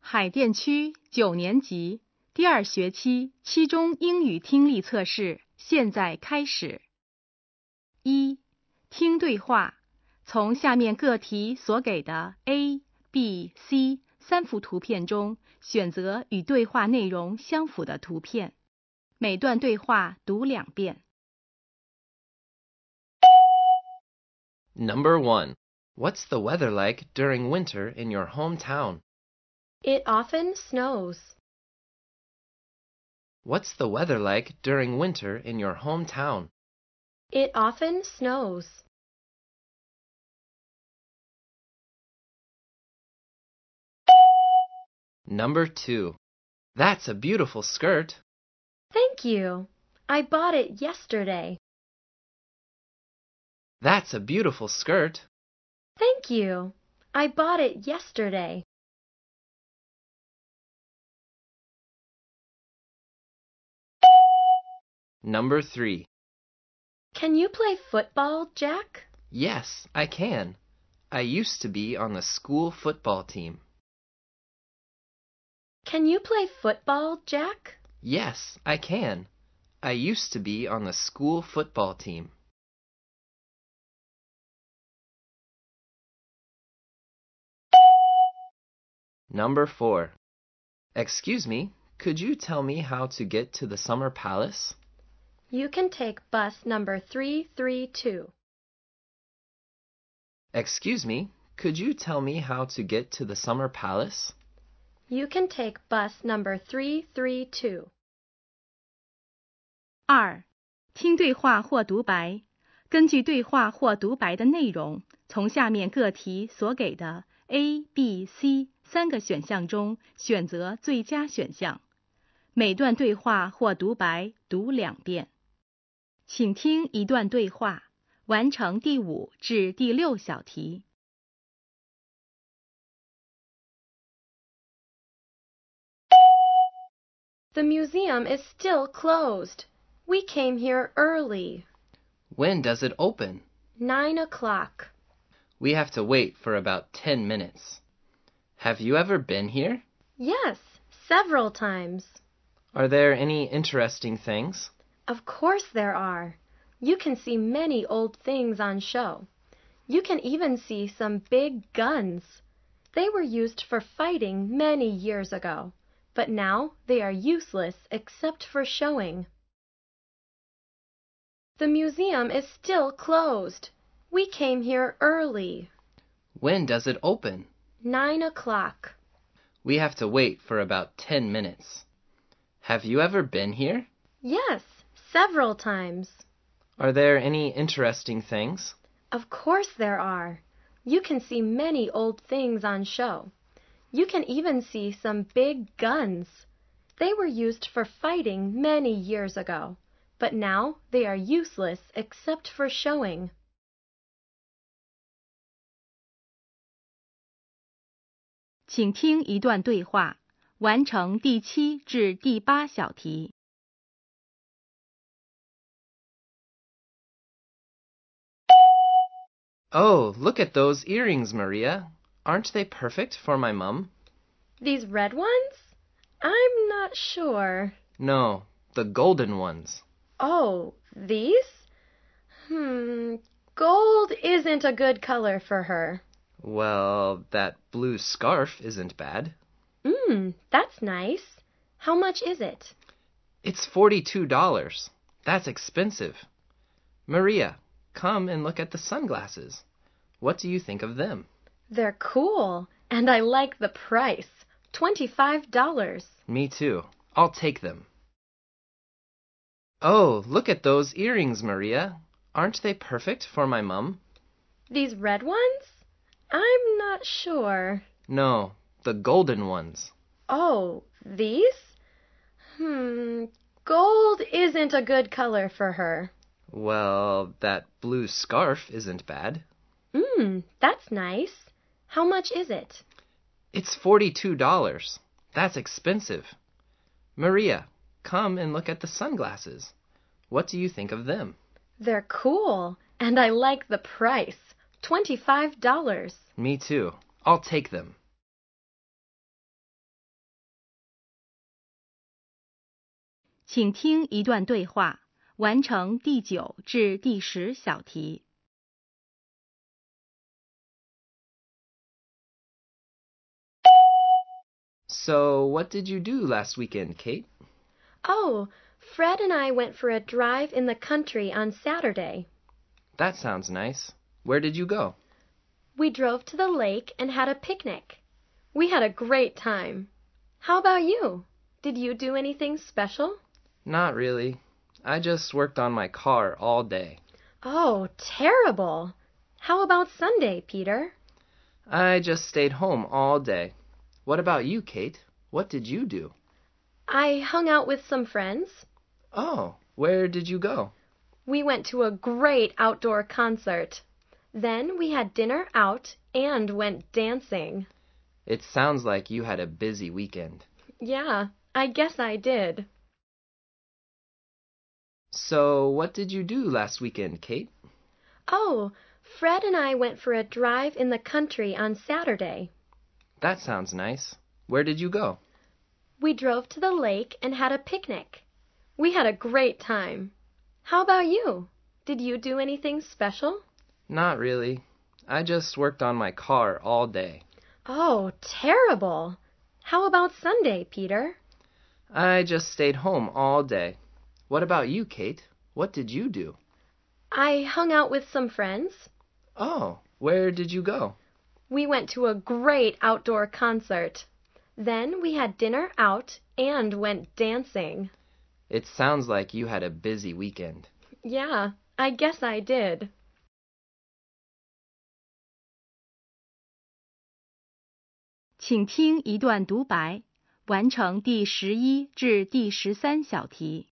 海淀区9年级第2学期期中英语听力测试现在开始。1. 听对话，从下面各题所给的 A、B、C 3幅图片中选择与对话内容相符的图片，每段对话读2遍。 Number 1. What's the weather like during winter in your hometown? It often snows. What's the weather like during winter in your hometown? It often snows. Number 2. That's a beautiful skirt. Thank you. I bought it yesterday. That's a beautiful skirt. Thank you. I bought it yesterday. Number 3. Can you play football, Jack? Yes, I can. I used to be on the school football team. Can you play football, Jack? Yes, I can. I used to be on the school football team. Number 4. Excuse me, could you tell me how to get to the Summer Palace? You can take bus number 332. Excuse me, could you tell me how to get to the Summer Palace? You can take bus number 332. 2. 听对话或独白，根据对话或独白的内容，从下面各题所给的 A、B、C 3个选项中选择最佳选项，每段对话或独白读2遍。请听一段对话，完成第5至第6小题。 The museum is still closed. We came here early. When does it open? 9 o'clock. We have to wait for about 10 minutes. Have you ever been here? Yes, several times. Are there any interesting things? Of course there are. You can see many old things on show. You can even see some big guns. They were used for fighting many years ago, but now they are useless except for showing. The museum is still closed. We came here early. When does it open? 9 o'clock. We have to wait for about 10 minutes. Have you ever been here? Yes, several times. Are there any interesting things? Of course there are. You can see many old things on show. You can even see some big guns. They were used for fighting many years ago, but now they are useless except for showing. 请听一段对话，完成第7至第8小题。 Oh, look at those earrings, Maria. Aren't they perfect for my mum? These red ones? I'm not sure. No, the golden ones. Oh, these? Gold isn't a good color for her. Well, that blue scarf isn't bad. That's nice. How much is it? It's $42. That's expensive. Maria, come and look at the sunglasses. What do you think of them? They're cool, and I like the price. $25. Me too. I'll take them. Oh, look at those earrings, Maria. Aren't they perfect for my mum? These red ones? I'm not sure. No, the golden ones. Oh, these? Gold isn't a good color for her. Well, that blue scarf isn't bad. That's nice. How much is it? It's $42. That's expensive. Maria, come and look at the sunglasses. What do you think of them? They're cool, and I like the price. $25. Me too. I'll take them. 请听一段对话，完成第9至第10小题。 So, what did you do last weekend, Kate? Oh, Fred and I went for a drive in the country on Saturday. That sounds nice. Where did you go? We drove to the lake and had a picnic. We had a great time. How about you? Did you do anything special? Not really. I just worked on my car all day. Oh, terrible. How about Sunday, Peter? I just stayed home all day. What about you, Kate? What did you do? I hung out with some friends. Oh, where did you go? We went to a great outdoor concert. Then we had dinner out and went dancing. It sounds like you had a busy weekend. Yeah, I guess I did. So, what did you do last weekend, Kate? Oh, Fred and I went for a drive in the country on Saturday. That sounds nice. Where did you go? We drove to the lake and had a picnic. We had a great time. How about you? Did you do anything special? Not really. I just worked on my car all day. Oh, terrible. How about Sunday, Peter? I just stayed home all day. What about you, Kate? What did you do? I hung out with some friends. Oh, where did you go? We went to a great outdoor concert. Then we had dinner out and went dancing. It sounds like you had a busy weekend. Yeah, I guess I did. 请听一段独白，完成第11至第13小题。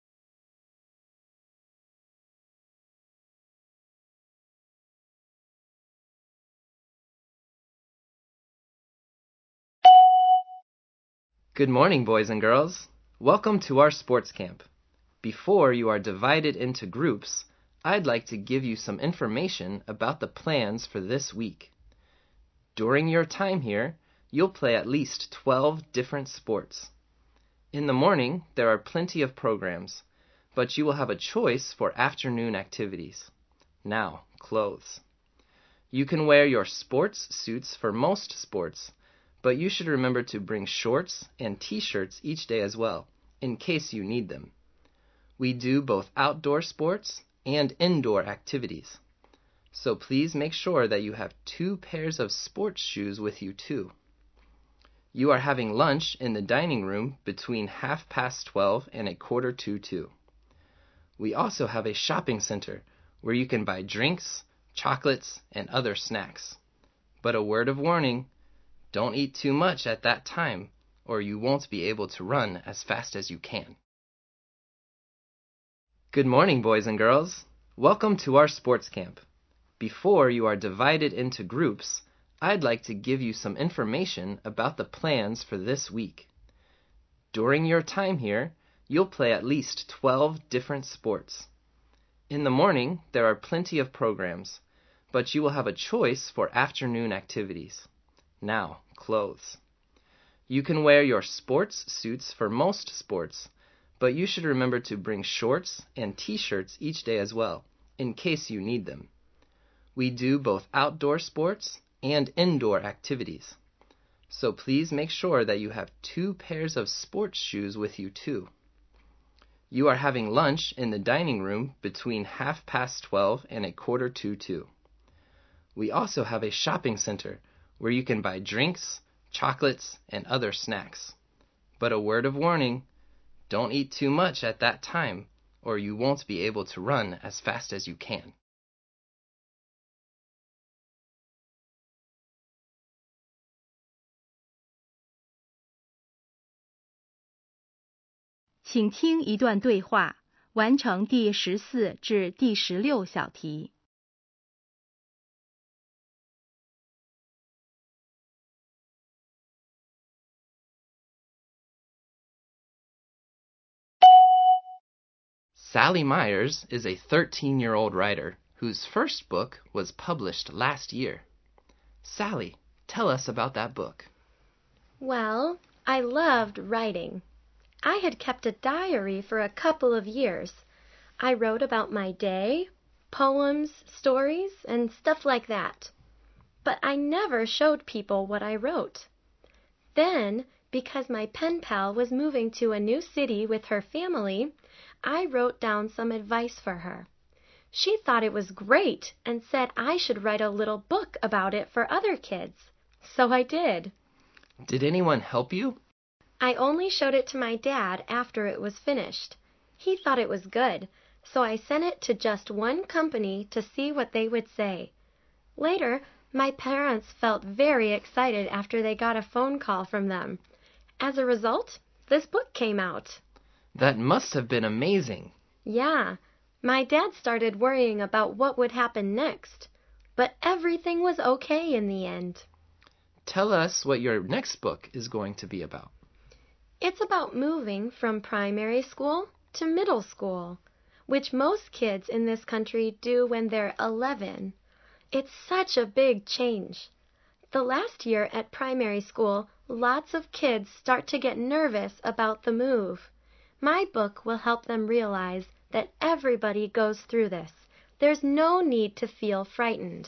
Good morning, boys and girls. Welcome to our sports camp. Before you are divided into groups, I'd like to give you some information about the plans for this week. During your time here, you'll play at least 12 different sports. In the morning, there are plenty of programs, but you will have a choice for afternoon activities. Now, clothes. You can wear your sports suits for most sports, but you should remember to bring shorts and t-shirts each day as well, in case you need them. We do both outdoor sports and indoor activities. So please make sure that you have 2 pairs of sports shoes with you too. You are having lunch in the dining room between 12:30 and 1:45. We also have a shopping center where you can buy drinks, chocolates, and other snacks. But a word of warning, don't eat too much at that time, or you won't be able to run as fast as you can. Good morning, boys and girls. Welcome to our sports camp. Before you are divided into groups, I'd like to give you some information about the plans for this week. During your time here, you'll play at least 12 different sports. In the morning, there are plenty of programs, but you will have a choice for afternoon activities. Now, clothes. You can wear your sports suits for most sports, but you should remember to bring shorts and t-shirts each day as well, in case you need them. We do both outdoor sports and indoor activities. So please make sure that you have 2 pairs of sports shoes with you too. You are having lunch in the dining room between 12:30 and 1:45. We also have a shopping center where you can buy drinks, chocolates, and other snacks. But a word of warning, don't eat too much at that time, or you won't be able to run as fast as you can. 请听一段对话，完成第14至第16小题。 Sally Myers is a 13-year-old writer whose first book was published last year. Sally, tell us about that book. Well, I loved writing. I had kept a diary for a couple of years. I wrote about my day, poems, stories, and stuff like that. But I never showed people what I wrote. Then, because my pen pal was moving to a new city with her family, I wrote down some advice for her. She thought it was great and said I should write a little book about it for other kids. So I did. Did anyone help you? I only showed it to my dad after it was finished. He thought it was good, so I sent it to just one company to see what they would say. Later, my parents felt very excited after they got a phone call from them. As a result, this book came out. That must have been amazing. Yeah, my dad started worrying about what would happen next, but everything was okay in the end. Tell us what your next book is going to be about. It's about moving from primary school to middle school, which most kids in this country do when they're 11. It's such a big change. The last year at primary school, lots of kids start to get nervous about the move. My book will help them realize that everybody goes through this. There's no need to feel frightened.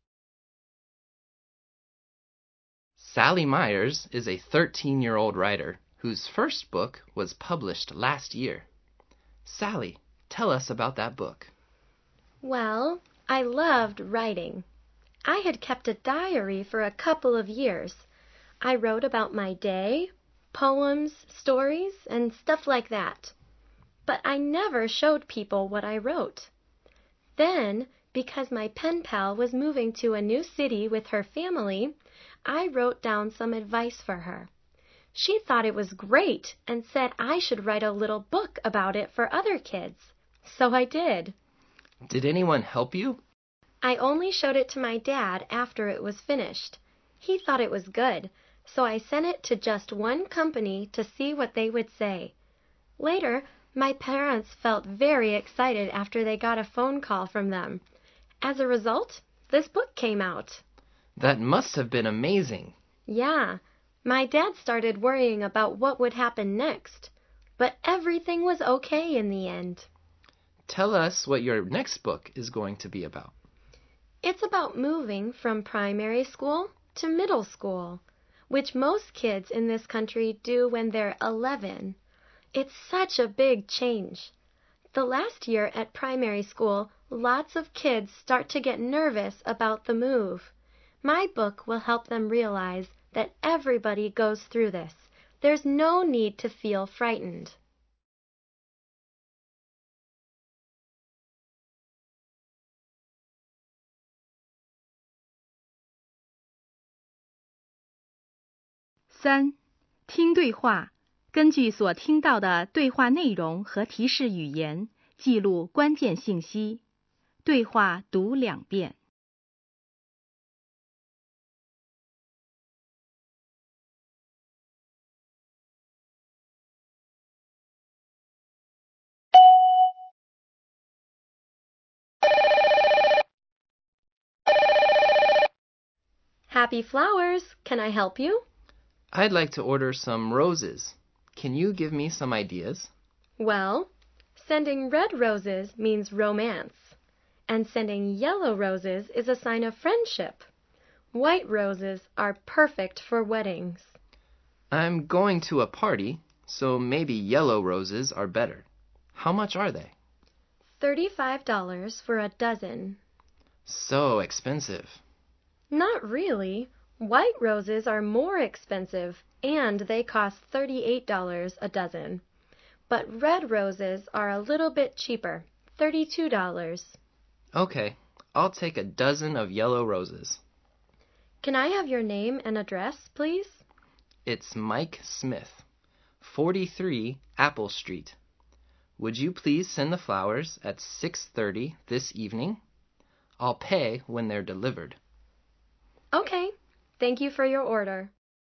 Sally Myers is a 13-year-old writer whose first book was published last year. Sally, tell us about that book. Well, I loved writing. I had kept a diary for a couple of years. I wrote about my day, poems, stories, and stuff like that. But I never showed people what I wrote. Then, because my pen pal was moving to a new city with her family, I wrote down some advice for her. She thought it was great and said I should write a little book about it for other kids. So I did. Did anyone help you? I only showed it to my dad after it was finished. He thought it was good, so I sent it to just one company to see what they would say. Later, my parents felt very excited after they got a phone call from them. As a result, this book came out. That must have been amazing. Yeah, my dad started worrying about what would happen next, but everything was okay in the end. Tell us what your next book is going to be about. It's about moving from primary school to middle school, which most kids in this country do when they're 11. It's such a big change. The last year at primary school, lots of kids start to get nervous about the move. My book will help them realize that everybody goes through this. There's no need to feel frightened. 3. 听对话，根据所听到的对话内容和提示语言，记录关键信息。对话读2遍。 Happy flowers! Can I help you? I'd like to order some roses. Can you give me some ideas? Well, sending red roses means romance, and sending yellow roses is a sign of friendship. White roses are perfect for weddings. I'm going to a party, so maybe yellow roses are better. How much are they? $35 for a dozen. So expensive. Not really. White roses are more expensive, and they cost $38 a dozen. But red roses are a little bit cheaper, $32. Okay, I'll take a dozen of yellow roses. Can I have your name and address, please? It's Mike Smith, 43 Apple Street. Would you please send the flowers at 6:30 this evening? I'll pay when they're delivered. Okay. Thank you for your order.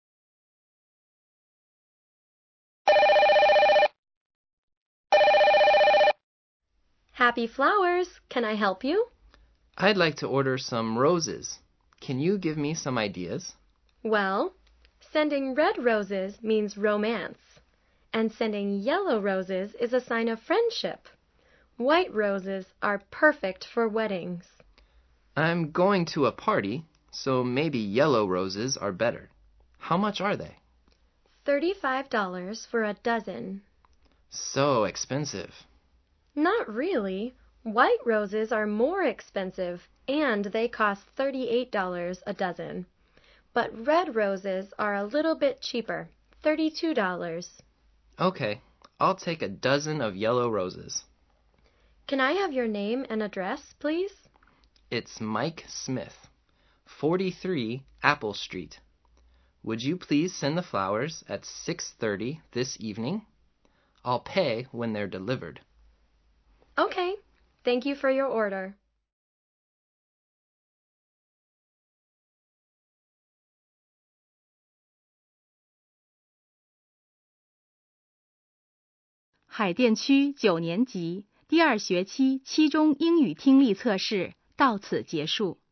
Happy flowers! Can I help you? I'd like to order some roses. Can you give me some ideas? Well, sending red roses means romance, and sending yellow roses is a sign of friendship. White roses are perfect for weddings. I'm going to a party, so maybe yellow roses are better. How much are they? $35 for a dozen. So expensive. Not really. White roses are more expensive, and they cost $38 a dozen. But red roses are a little bit cheaper, $32. Okay, I'll take a dozen of yellow roses. Can I have your name and address, please? It's Mike Smith, 43 Apple Street. Would you please send the flowers at 6:30 this evening? I'll pay when they're delivered. Okay. Thank you for your order. 海淀区9年级第2学期期中英语听力测试到此结束。